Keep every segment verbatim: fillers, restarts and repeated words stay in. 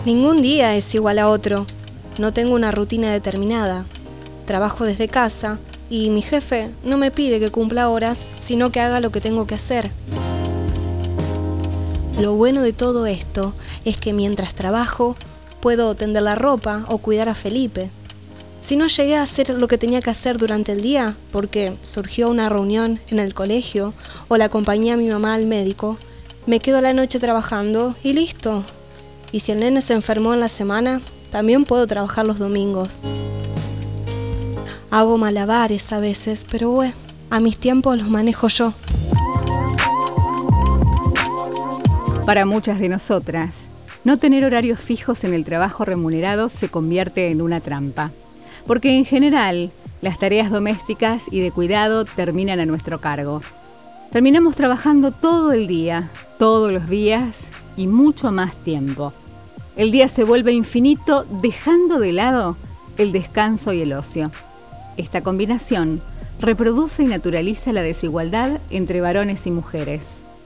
Ningún día es igual a otro. No tengo una rutina determinada. Trabajo desde casa y mi jefe no me pide que cumpla horas, sino que haga lo que tengo que hacer. Lo bueno de todo esto es que mientras trabajo, puedo tender la ropa o cuidar a Felipe. Si no llegué a hacer lo que tenía que hacer durante el día, porque surgió una reunión en el colegio o la acompañé a mi mamá al médico, me quedo la noche trabajando y listo. Y si el nene se enfermó en la semana, también puedo trabajar los domingos. Hago malabares a veces, pero bueno, a mis tiempos los manejo yo. Para muchas de nosotras, no tener horarios fijos en el trabajo remunerado se convierte en una trampa. Porque en general, las tareas domésticas y de cuidado terminan a nuestro cargo. Terminamos trabajando todo el día, todos los días y mucho más tiempo. El día se vuelve infinito, dejando de lado el descanso y el ocio. Esta combinación reproduce y naturaliza la desigualdad entre varones y mujeres.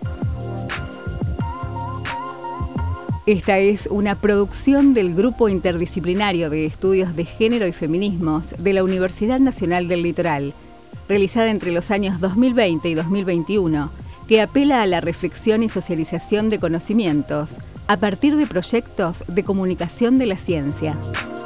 Esta es una producción del Grupo Interdisciplinario de Estudios de Género y Feminismos de la Universidad Nacional del Litoral, realizada entre los años dos mil veinte y dos mil veintiuno, que apela a la reflexión y socialización de conocimientos a partir de proyectos de comunicación de la ciencia.